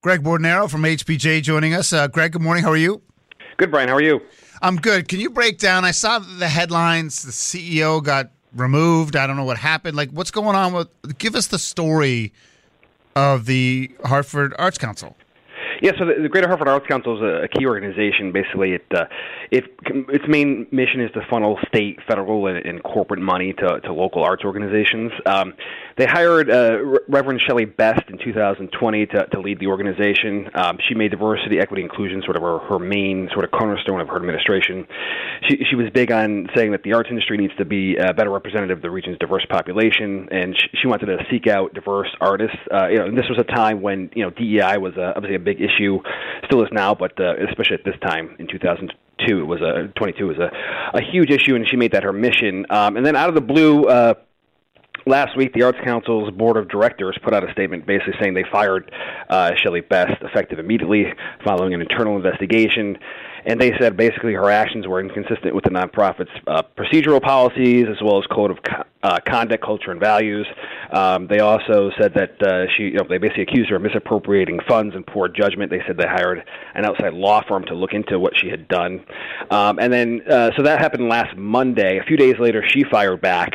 Greg Bordenaro from HPJ joining us. Greg, good morning. How are you? Good, Brian. How are you? I'm good. Can you break down? I saw the headlines. The CEO got removed. I don't know what happened. Like, what's going on with? Give us the story of the Hartford Arts Council. Yeah, so the Greater Hartford Arts Council is a key organization. Basically, its main mission is to funnel state, federal, and corporate money to local arts organizations. They hired Reverend Shelley Best in 2020 to lead the organization. She made diversity, equity, inclusion sort of her main sort of cornerstone of her administration. She was big on saying that the arts industry needs to be a better representative of the region's diverse population, and she wanted to seek out diverse artists. And this was a time when DEI was obviously a big issue, still is now, but especially at this time in 2022, it was 22 was a huge issue, and she made that her mission. And then out of the blue, last week, the Arts Council's board of directors put out a statement basically saying they fired Shelley Best effective immediately following an internal investigation. And they said basically her actions were inconsistent with the nonprofit's procedural policies as well as code of conduct, culture, and values. They also said that they basically accused her of misappropriating funds and poor judgment. They said they hired an outside law firm to look into what she had done. And then, so that happened last Monday. A few days later, she fired back,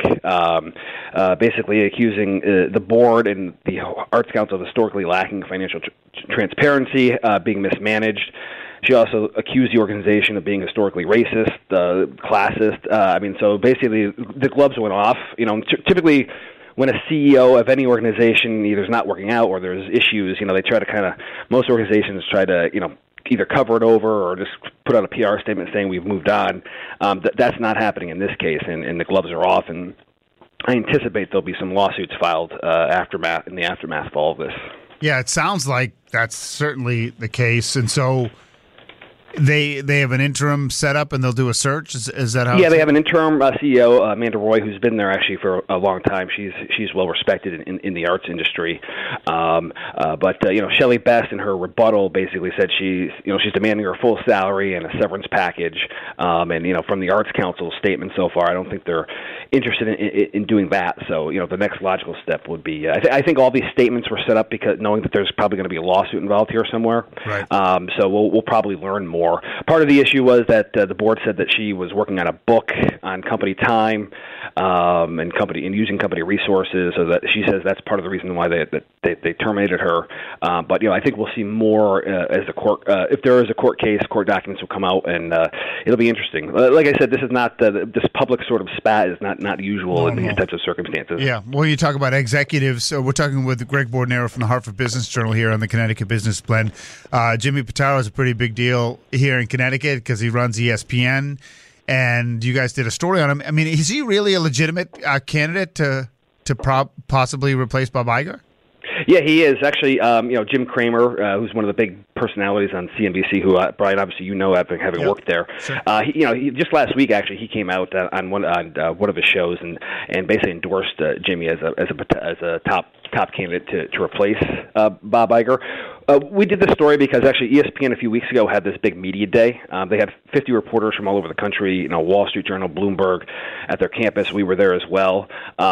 basically accusing the board and the Arts Council of historically lacking financial transparency, being mismanaged. She also accused the organization of being historically racist, classist. So basically the gloves went off. Typically when a CEO of any organization either is not working out or there's issues, they try to most organizations try to, either cover it over or just put out a PR statement saying we've moved on. That's not happening in this case, and the gloves are off, and I anticipate there'll be some lawsuits filed in the aftermath of all of this. Yeah, it sounds like that's certainly the case, and so They have an interim set up and they'll do a search. Is that how? Yeah, they have an interim CEO, Amanda Roy, who's been there actually for a long time. She's well respected in the arts industry. But Shelley Best in her rebuttal basically said she's demanding her full salary and a severance package. And from the Arts Council's statement so far, I don't think they're interested in doing that. So the next logical step would be I think all these statements were set up because knowing that there's probably going to be a lawsuit involved here somewhere. Right. So we'll probably learn more. Part of the issue was that the board said that she was working on a book on company time and using company resources. So that she says that's part of the reason why they terminated her. But I think we'll see more as the court. If there is a court case, court documents will come out, and it'll be interesting. Like I said, this is not this public sort of spat is not usual in these types of circumstances. Yeah. When you talk about executives, so we're talking with Greg Bordenaro from the Hartford Business Journal here on the Connecticut Business Blend. Jimmy Pitaro is a pretty big deal here in Connecticut because he runs ESPN, and you guys did a story on him. I mean, is he really a legitimate candidate to possibly replace Bob Iger? Yeah, he is. Actually, Jim Cramer, who's one of the big personalities on CNBC, who, Brian, obviously having worked there. Sure. He just last week, actually, he came out on one of his shows and basically endorsed Jimmy as a top candidate to replace Bob Iger. We did this story because actually ESPN a few weeks ago had this big media day. They had 50 reporters from all over the country, Wall Street Journal, Bloomberg, at their campus. We were there as well.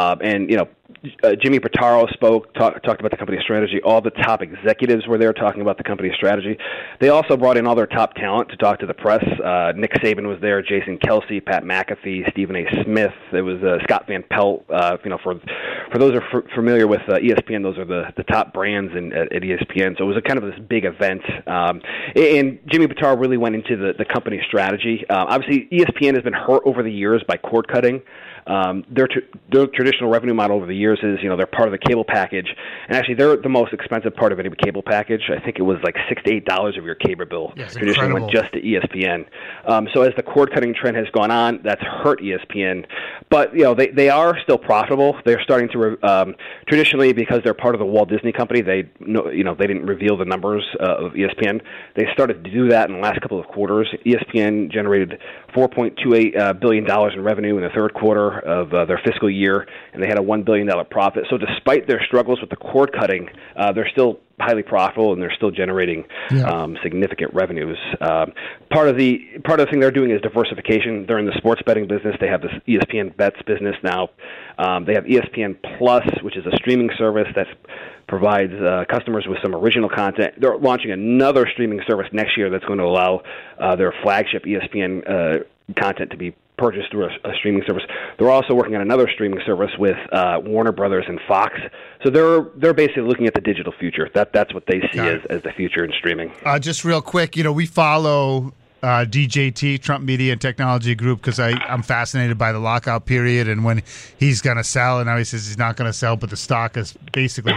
Jimmy Pitaro talked about the company's strategy. All the top executives were there talking about the company's strategy. They also brought in all their top talent to talk to the press. Nick Saban was there, Jason Kelsey, Pat McAfee, Stephen A. Smith. There was Scott Van Pelt. For those who are familiar with ESPN, those are the top brands at ESPN. So it was a kind of this big event. And Jimmy Pitaro really went into the company's strategy. Obviously, ESPN has been hurt over the years by cord cutting. Their traditional revenue model over the years is, they're part of the cable package, and actually they're the most expensive part of any cable package. I think it was like $6 to $8 of your cable bill traditionally went just to ESPN. So as the cord cutting trend has gone on, that's hurt ESPN. But they are still profitable. They're starting to traditionally, because they're part of the Walt Disney Company. They didn't reveal the numbers of ESPN. They started to do that in the last couple of quarters. ESPN generated $4.28 billion in revenue in the third quarter of their fiscal year, and they had a $1 billion profit. So despite their struggles with the cord cutting, they're still highly profitable, and they're still generating significant revenues. Part of the thing they're doing is diversification. They're in the sports betting business. They have this ESPN Bets business now. They have ESPN Plus, which is a streaming service that provides customers with some original content. They're launching another streaming service next year that's going to allow their flagship ESPN content to be purchased through a streaming service. They're also working on another streaming service with Warner Brothers and Fox. So they're basically looking at the digital future. That's what they see as the future in streaming. Just real quick, we follow DJT, Trump Media and Technology Group, because I'm fascinated by the lockout period and when he's going to sell. And now he says he's not going to sell, but the stock is basically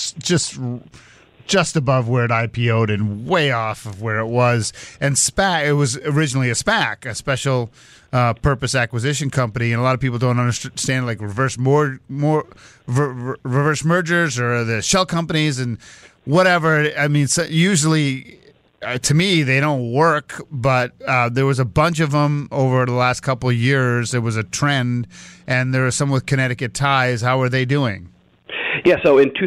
just above where it IPO'd and way off of where it was. And SPAC, it was originally a SPAC, a special purpose acquisition company, and a lot of people don't understand like reverse mergers or the shell companies and whatever. I mean, so usually to me they don't work, but there was a bunch of them over the last couple of years. There was a trend, and there are some with Connecticut ties. How are they doing? Yeah, so in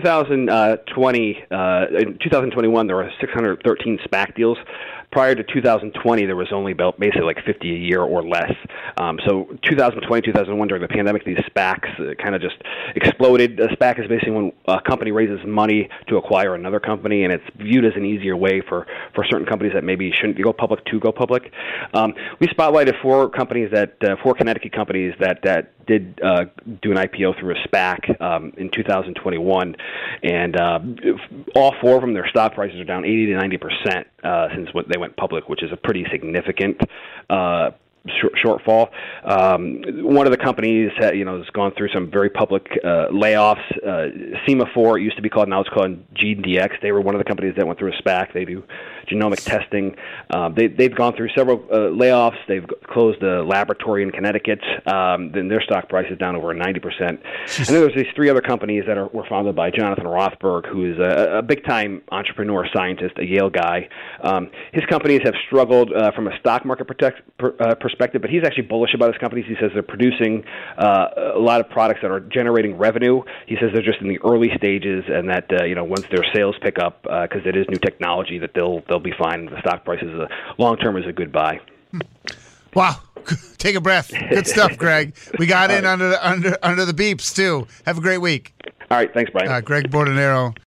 2021, there were 613 SPAC deals. Prior to 2020, there was only about basically like 50 a year or less. So 2020, 2001, during the pandemic, these SPACs kind of just exploded. A SPAC is basically when a company raises money to acquire another company, and it's viewed as an easier way for certain companies that maybe shouldn't go public to go public. We spotlighted four Connecticut companies that did do an IPO through a SPAC in 2021, and all four of them, their stock prices are down 80 to 90% since they went public, which is a pretty significant shortfall. One of the companies has gone through some very public layoffs. Sema4, it used to be called, now it's called GeneDx. They were one of the companies that went through a SPAC. They do genomic testing. They've gone through several layoffs. They've closed a laboratory in Connecticut. Then their stock price is down over 90%. And then there's these three other companies that were founded by Jonathan Rothberg, who is a big-time entrepreneur, scientist, a Yale guy. His companies have struggled from a stock market perspective, but he's actually bullish about his companies. He says they're producing a lot of products that are generating revenue. He says they're just in the early stages, and that once their sales pick up, because it is new technology, that they'll be fine. The stock price is long term is a good buy. Wow, take a breath. Good stuff, Greg. We got in under the beeps too. Have a great week. All right, thanks, Brian. Greg Bordenero.